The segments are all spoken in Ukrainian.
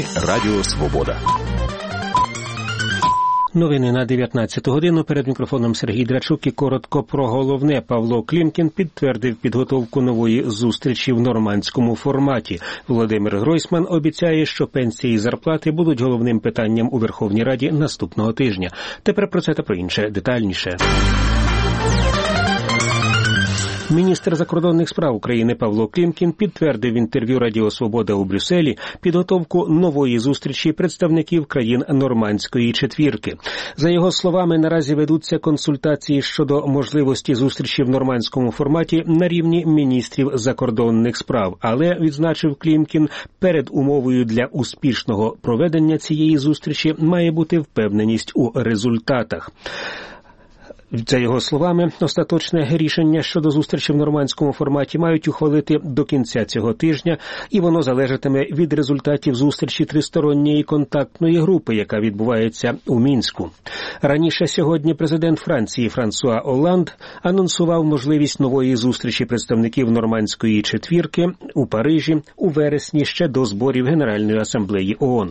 Радіо Свобода. Новини на 19 годину. Перед мікрофоном Сергій Драчук і коротко про головне. Павло Клімкін підтвердив підготовку нової зустрічі в нормандському форматі. Володимир Гройсман обіцяє, що пенсії і зарплати будуть головним питанням у Верховній Раді наступного тижня. Тепер про це та про інше детальніше. Міністр закордонних справ України Павло Клімкін підтвердив в інтерв'ю Радіо Свобода у Брюсселі підготовку нової зустрічі представників країн Нормандської четвірки. За його словами, наразі ведуться консультації щодо можливості зустрічі в нормандському форматі на рівні міністрів закордонних справ. Але, відзначив Клімкін, перед умовою для успішного проведення цієї зустрічі має бути впевненість у результатах. За його словами, остаточне рішення щодо зустрічі в нормандському форматі мають ухвалити до кінця цього тижня, і воно залежатиме від результатів зустрічі тристоронньої контактної групи, яка відбувається у Мінську. Раніше сьогодні президент Франції Франсуа Олланд анонсував можливість нової зустрічі представників нормандської четвірки у Парижі у вересні ще до зборів Генеральної асамблеї ООН.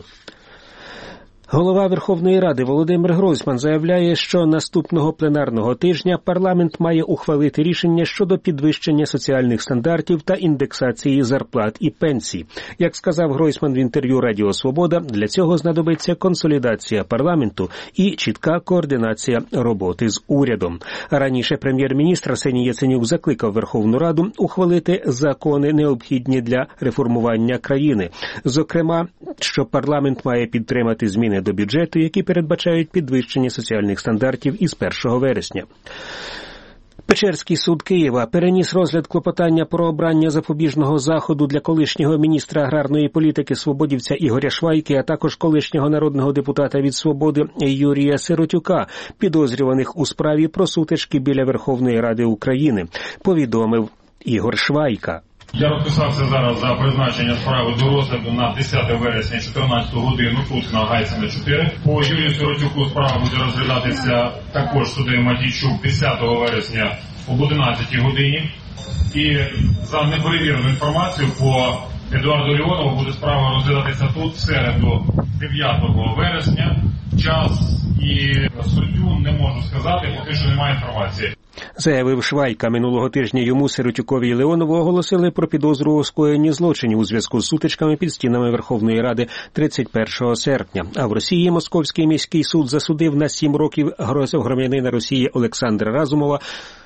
Голова Верховної Ради Володимир Гройсман заявляє, що наступного пленарного тижня парламент має ухвалити рішення щодо підвищення соціальних стандартів та індексації зарплат і пенсій. Як сказав Гройсман в інтерв'ю Радіо Свобода, для цього знадобиться консолідація парламенту і чітка координація роботи з урядом. Раніше прем'єр-міністр Арсеній Яценюк закликав Верховну Раду ухвалити закони, необхідні для реформування країни. Зокрема, що парламент має підтримати зміни до бюджету, які передбачають підвищення соціальних стандартів із 1 вересня. Печерський суд Києва переніс розгляд клопотання про обрання запобіжного заходу для колишнього міністра аграрної політики свободівця Ігоря Швайки, а також колишнього народного депутата від «Свободи» Юрія Сиротюка, підозрюваних у справі про сутички біля Верховної Ради України, повідомив Ігор Швайка. Я розписався зараз за призначення справи до розгляду на 10 вересня 14 годину тут на Гайсина 4. По Юрію Сиротюку справа буде розглядатися також суддею Матійчук 10 вересня об 11 годині. І за неперевірену інформацію по Едуарду Леонову буде справа розглядатися тут в середу 9 вересня. Час і суддю не можу сказати, поки що немає інформації. Заявив Швайка. Минулого тижня йому, Сиротюкові і Леонову, оголосили про підозру у скоєнні злочинів у зв'язку з сутичками під стінами Верховної Ради 31 серпня. А в Росії Московський міський суд засудив на 7 років громадянина Росії Олександра Разумова